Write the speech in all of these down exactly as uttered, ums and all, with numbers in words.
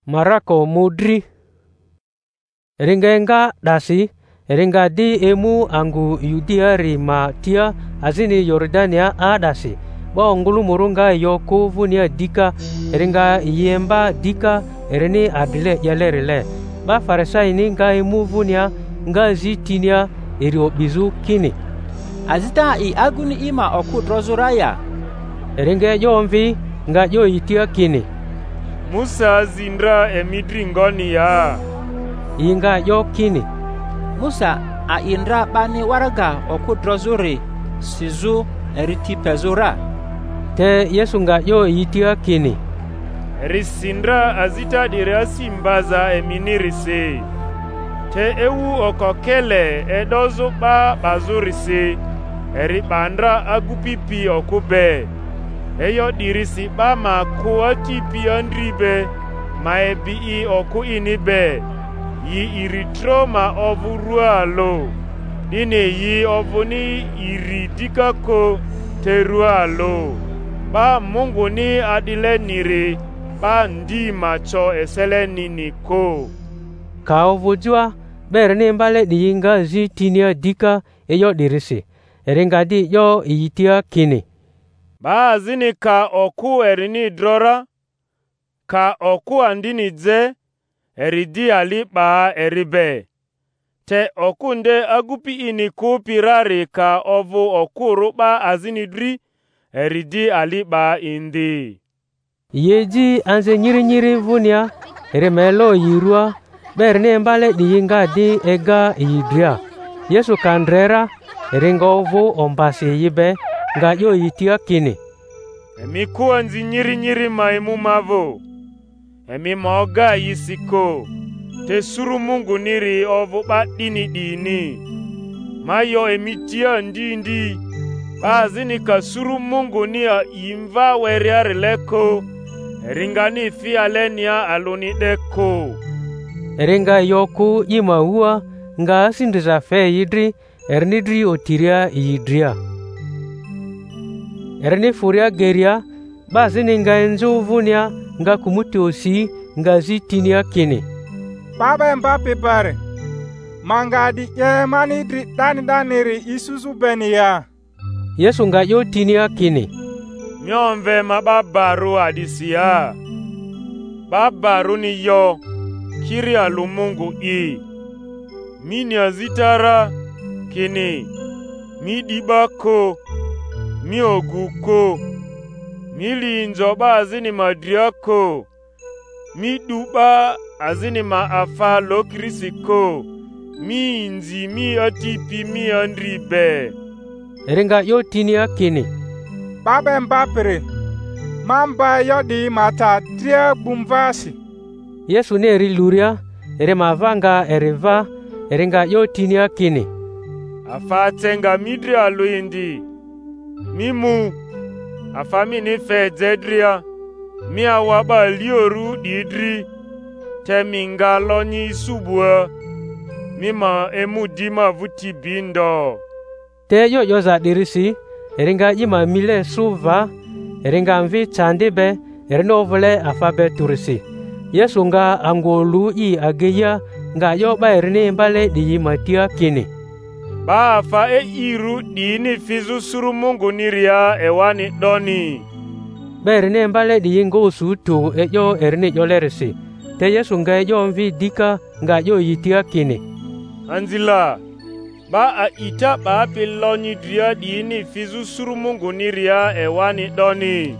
Marako mudri. Ringenga dasi. Eringa di emu angu Yudea rima tia azini Yordania adasi. Ba ongulu murunga yoko vunia dika. Eringa yemba dika erini adile yalerile. Ba faresa ini nga emu vunia nga zitinia eri obizu kini. Azita i aguni ima oku drozuraya. Eringa yomvi nga yo itia kini. Musa zindra emidri ngoni ya. Inga yo kini. Musa a indra bani waraga oku drozuri sizu eriti pezura. Te Yesu nga yo itia kini. Risindra azita dirasi mbaza eminirise. Te ewu okokele edozo ba bazurise. Eri bandra agupipi okube. Eyo dirisi ba makuwa tipi andribe. Maebi i oku inibe. Yi iritro ma ovurua lo. Dine yi ovuni iridika ko terua lo. Ba Mungu ni adile nire. Ba ndi macho esele nini ko. Ka ovujua berne mbale diinga zitinia dika eyo dirisi. Eringa di yo itia kini. Ba zini ka oku erini drora. Ka oku andini ze. Eridi ali ba eribe. Te okunde agupi ini kupirare ka ovu okuru ba azinidri. Eridi ali ba indi. Yeji anze nyiri nyiri vunia. Eremelo yirua. Berne mbale diinga di ega yidria. Yesu kandrera. Eringa ovu ombasi yibe. Nga yo itia kini. Emi kuwa nzi nyiri nyiri maimu mavo. Emi moga yisiko. Te suru Mungu niri ovu ba dini dini. Mayo emi tia ndi ndi. Bazini ka suru Mungu nia imva weriare leko. Ringani fialenia aluni deko. Eringa yoku ima ua. Nga sindiza fe yidri. Ernidri otiria yidria. Erni furia geria. Bazini nga enzo vunia. Nga kumuti osi nga zitinia kini. Baba mba pepare. Manga di ye mani dri dani daniri isusu beni ya. Yesu nga yo tinia kini. Myomve mababaru adisia. Babaru ni yo. Kiri alumungu i. Mini azitara kini. Mi dibako. Mi oguko. Mili njoba azini madriako. Mi duba azini maafa lokrisiko. Mi nzi mi atipi mi andribe. Eringa yo tinia kini. Baba mbapere. Mamba yodi mata tria bumvasi. Yesu ne eri luria. Ere mavanga ereva. Eringa yo tinia kini. Afatenga midri aluindi. Mimu. Afami ni fe zedria. Mi awaba lioru didri. Teminga lonyi subua. Mima emu dima vuti bindo. Te yo yoza dirisi. Eringa ima mile suva. Eringa mvi chandibe. Erino vole afabe turisi. Yesu nga angolu i ageya. Nga yo ba erini mbale di imatia kini. Ba afa e iru dini fizu suru Mungu niria ewani doni. Ba erini mbale di ingo usutu e yo erini yolerisi. Te Yesu nga yo mvi dika nga yo yitia kini. Anzila. Ba a ita ba piloni dria dini fizu suru Mungu niria ewani doni.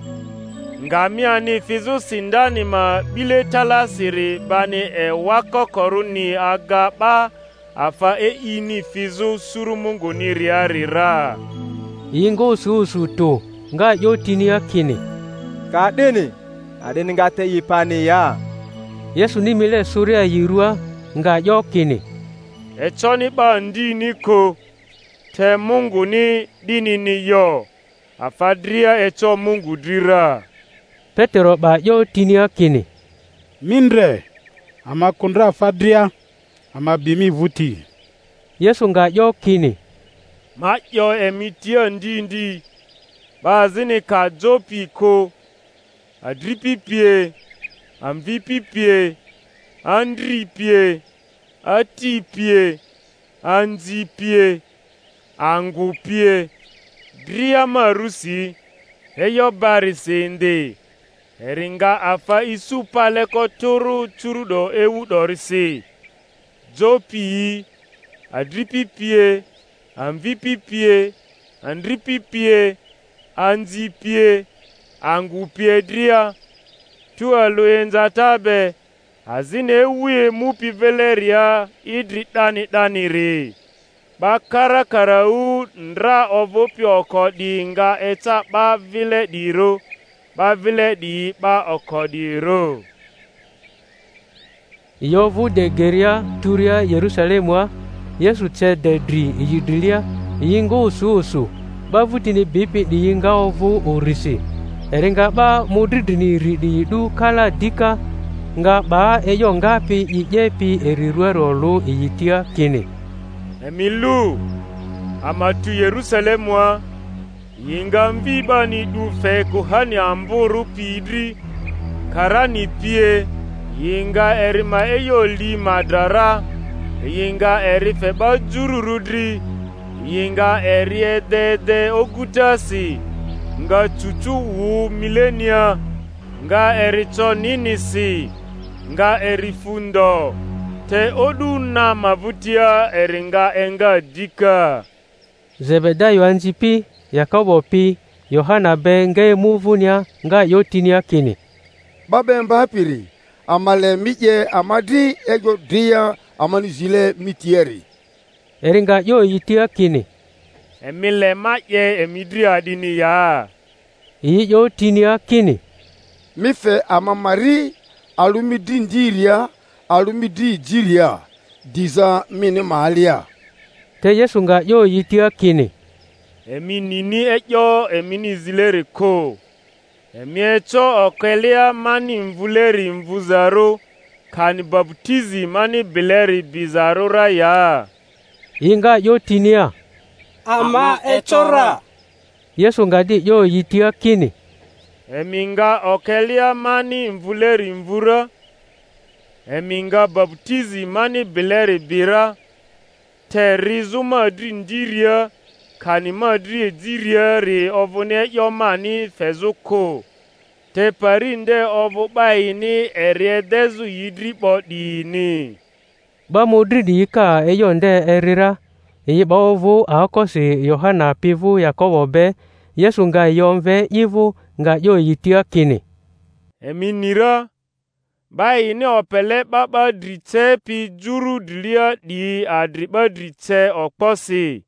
Ngamia ni fizu sindani ma bile talasiri bani e wako koruni aga ba afa e ini fizu suru Mungu niria rira. Ingo usutu nga yo tinia kini. Ka dini adini nga te yipani ya. Yesu ni mile suria yirua nga yo kini. Echoni ba ndi niko. Te Mungu ni dini ni yo. Afadria echo Mungu drira. Petero ba yo tinia kini. Mindre. Ama kundra afadria. Ama bimi vuti. Yesu nga yo kini. Ma yo emitia ndi ndi. Bazini ka jopi ko. Adripi pie. amvipi pie, andri pie, ati pie, anzi pie, angu pie, dria marusi, eyo barisende, eringa afa isu pale koturu churudo ewu dorisi, zopi, adripi pie, amvipi pie, andripi pie, anzi pie, angu pie dria, tu aluenza tabe, azine uye mupi veleria idri dani dani re. Bakara karau ndra ovopi okodi nga eta ba vile diro, ba vile di ba okodiro. Yovu de geria turia Yerusalemwa, Yesu tse de dri yidrilia, yingo usu usu, ba vutini bibi di yinga ovu urisi. Eringa ba mudridini ridi du kala dika, nga ba eyo ngapi ijepi eriruerolu iyitia kini. Emilu, amatu Yerusalemwa, yinga mviba ni dufe kuhani amburu pidri, karani pie, yinga erima eyo li madara, yinga erife bajururudri, yinga eri edede ogutasi, nga chuchu wu milenia, nga ericho ninisi, nga erifundo, te oduna mavutia eringa enga dika. Zebedayo anjipi, Yakobo pi, Yohana be nge muvunia nga yotinia kini. Babe mbapiri, amale mije amadi ejo dia amanizile mitieri. Eringa yo yitia kini. Emile maye emidri adini ya. Iyi yo tinia kini. Mife amamari alumidi ndiria, alumidi jiria, diza mini malia. Te Yesu nga yo yitia kini. Emi nini ejo emini zileri ko. Emi echo okelia mani mvuleri mvuzaro, kani baptizi mani bileri bizaro raya. Inga yo tinia. Ama echora. Yesu nga di yo yitia kini. Eminga okelia mani mvuleri mvura. Eminga baptizi mani bileri bira. Terizu madri ndiria. Kani madri ediria re ovone yo mani fezuko. Te parinde ovo baini eriedezu yidri bodini. Ba modri di ka eyonde erira. Iyi ba ovu akosi Yohana pivu Yakobo be. Yesu nga yonve yivu nga yo yitia kini. Eminira. Baini opele baba drite pi juru dilia di adriba drite okposi.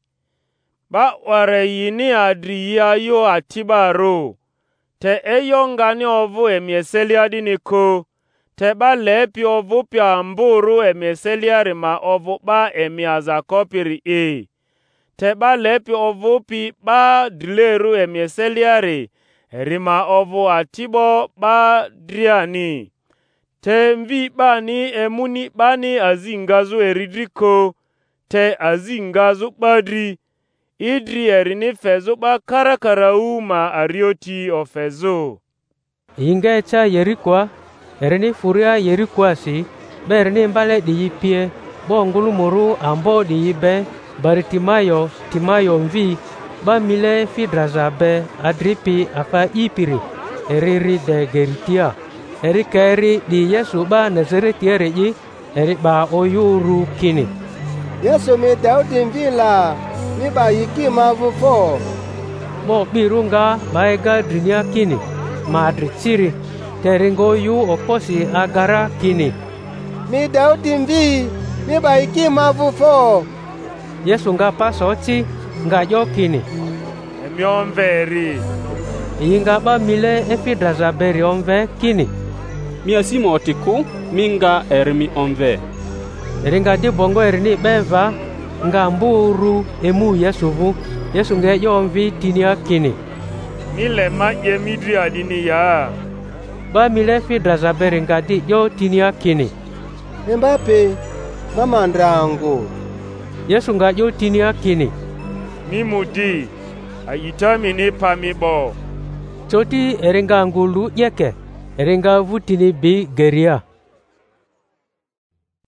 Ba ware yini adri ya yo atibaro. Te eyo ngani ovu emieseli adiniko. Te ba lepi ovu pia amburu emieseli arima ovu ba emiazakopiri e. Te ba lepi ovu pi ba dileru emieseli ari. Erima ovu atibo ba driani. Te mvi bani emuni bani azingazu eridriko. Te azingazu badri. Idri erini fezo ba karakarau ma arioti ofezo. Inga echa Yerikwa, erini furia Yerikwa si, be erini mbale di yipie, bo ngulu muru ambo di yibe, Baritimayo, Timayo mvi, ba mile fidraza be, adripi afa ipiri, eriri de geritia. Eri keri di Yesu ba Nazaretiere yi, eri ba oyuru kini. Yesu mi Daudi mvila. Mi ba yiki mavu fo. Mo birunga baega drinia kini. Madri chiri. Teringo yu oposi agara kini. Mi Daudi mvi. Mi ba yiki mavu fo. Yesu nga pasochi nga yo kini. Emi onveri. Inga ba mile efidraza beri onve kini. Mi asimo otiku minga ermi onve. Eringa di bongo erini beva. Nga mburu emu Yesuvu, Yesu nge yonvi tinia kini. Mile maje midri adini ya. Ba mile fidraza beri nga di yo tinia kini. Mbape, mama ndrangu. Yesu nga yo tinia kini. Mimudi, ayitami ni pamibo. Choti eringa ngulu yeke, erenga vutini bi geria.